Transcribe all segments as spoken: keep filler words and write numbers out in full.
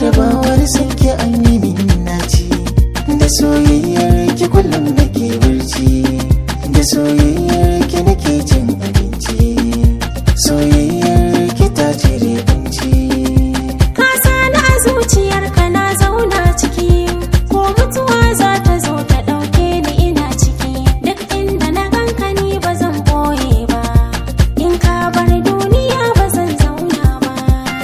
jarabawar sanke an yi min naci, da soyayyar ki kullum nake barci, da soyayyar ki nake cin abinci, soyayyar ki ta cire banci. Ka sani a zuciyarka na zauna ciki, ko mutuwa za ta zo ta ɗauke ni ina ciki, duk inda na ganka ni ba zan ɓoye ba, in ka bar duniya ba zan zauna ba.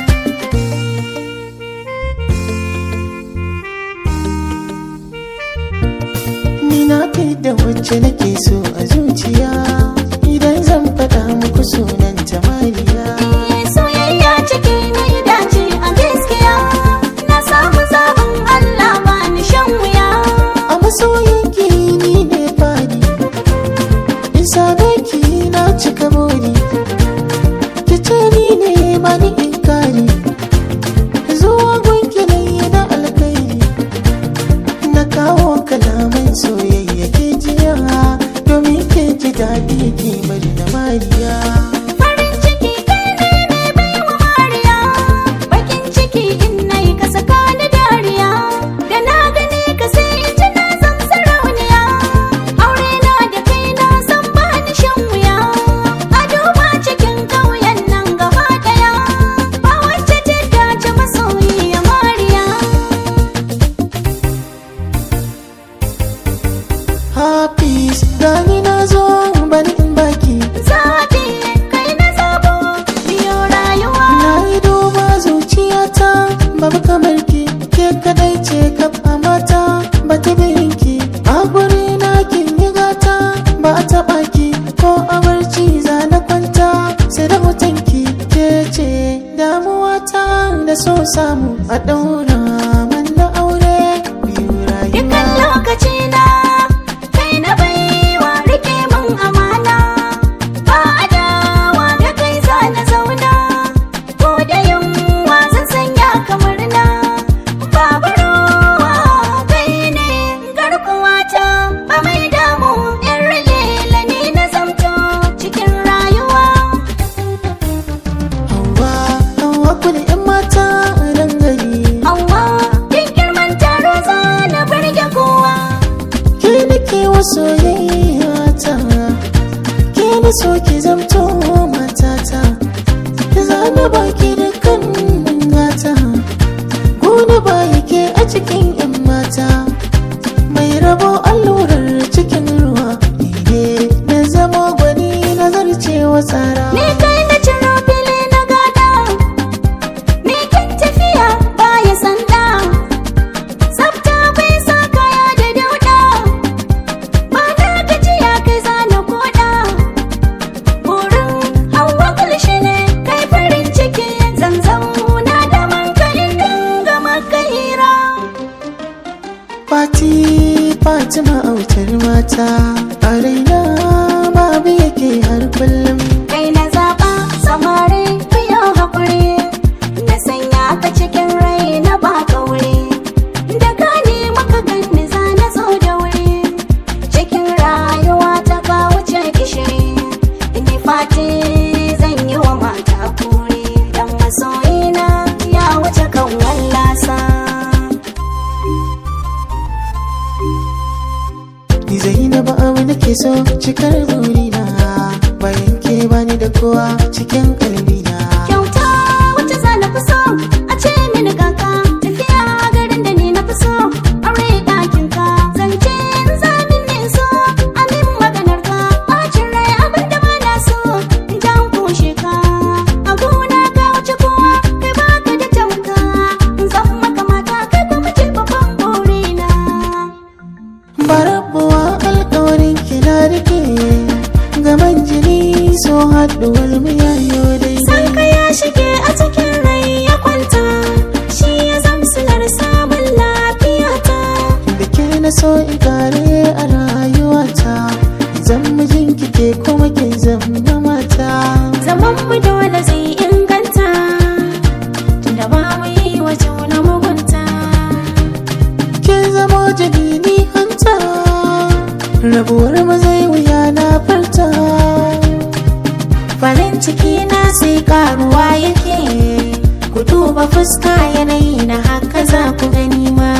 Ni na fidda wacce nake so a zuciya, idan zan faɗa muku sunan ta Mariya. Soyayya ciki na dace a gaskiya, na samu zaɓin Allah ba ni shan wuya. A masoyinki ni ne fadi, in same ki na cika buri, ki ce ni ne ba ni inkari, zuwa gunki na yi na alkairi, na kawo kalaman soyayya ke jiya, domin ke ji daɗi ki bari na Mariya. Farin ciki kai ne mai baiwa Mariya, bakin ciki in nayi ka saka ni dariya, da na gane ka sai in ji na zan sarauniya, aure na da kai na san ba ni shan wuya, a duba cikin ƙauyen nan gaba ɗaya, ba wacce ta dace masoyiya Mariya. Hafiz gani na zo bani in baki, Zaɓi kai na zabo biyo rayuwa. na yi duba zuciyata babu kamar ki, ke kadai ce kaf a mata ba ta ki, a guri na kin yi gata ba a taɓa ki, ko a barci za na kwanta sai da hotonki, ke ce damuwata da so samu a ɗaura mana aure biyu Dukkan rayuwa. lokaci na kai na baiwa, rike min amana, ba adawa da kai za na zauna, ko da yunwa zan sanya kamar na, babu rowa kai ne garkuwata, ba mai damu in lela ni na zamto cikin rayuwa. Hauwa, Hauwa kuli 'yan mata ran gari, Hauwa, duk girman taro za na burge kowa. ke nake wa soyayya ta, ke na so ki zamto matata, zana baki dukkan gata, gona ba yake a cikin 'yan mata, mai rabo allurar cikin ruwa, ni ne na zama gwani na zarcewa tsara. Ni kai na ciro fili na gada, ni kan tafiya baya sanda, tsafta bai sa kaya da dauɗa, ba na gajiya kai zana koɗa, burin Hauwa kulshi ne kai farin ciki, zan zauna da mankalin dinga maka hira. Fati Fatima autar mata, a raina babu yake har kullum. Kai na zaɓa samari biyo haƙuri, na sanya ka cikin rai na ba wuri, da gane maka ganni za na zo da wuri, cikin rayuwa ta ka wuce gishiri, ni fati zan yi wa mata kuri, dan masoyina ya wuce kan wallasa. Ni Zainabu abu nake so cikar burina, bayan ke bani da kowa cikin kalbina. Kyauta wacce za na fi so a ce mini kaka, tafiya garin da ni na fi so, aure ɗakin ka, zance in zamin ne so, amin maganar ka, bacin rai abin da ba na so, in jan kushe ka, a gona ka wuce kowa, kai baka da tauka, in zan maka mata kai kuma ce babban burina. Barabuwa alƙawarin kina rike, gaban jini so haɗuwar mu yayo San ka daidai. ya shige a cikin rai ya kwanta, shi ya zamsilar samun lafiyata. Da ke na so in kare a rayuwata, zan mijinki ke kuma ke zama mata. Zaman mu dole zai inganta, tunda ba mu yi wa juna mugunta. Ke zama jini ni hanta, rabuwar mu zai wuya na farta. Farin ciki na sai karuwa yake, ku duba fuska yanayi na haka za ku gani ma.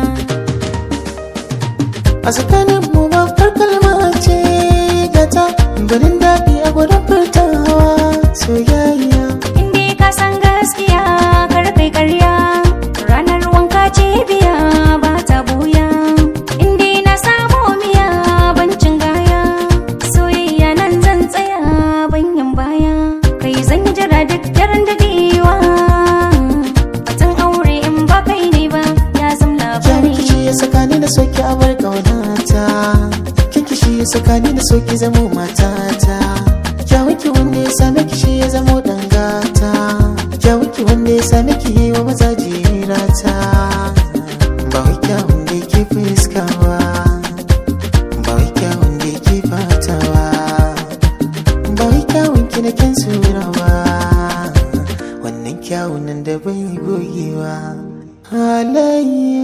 A tsakanin mu babbar kalma ce gata ganin daɗi a gudun furtawa soyayya. Inde ka san gaskiya kar kai karya, ranar wanka ce biya ba ta buya. Inde na samu miya bancin gaya, soyayya nan zan tsaya banyan baya. Kai zan yi jira duk daren dadewa, batun aure in ba kai ne ba ya zam labari. Kishi ya saka ni na soki a bar ƙaunata, kishi ya saka ni na soki zamo matata. Kyawunki wanda ya same ki shi ya zamo dangata, kyawunki wanda ya same ki yi wa maza jirata. Ba wai kyawun da yake fuskawa, ba wai kyawun da yake fatawa, ba wai kyawun ki na kyan surawa, wannan kyawun nan da bai gogewa. Halayya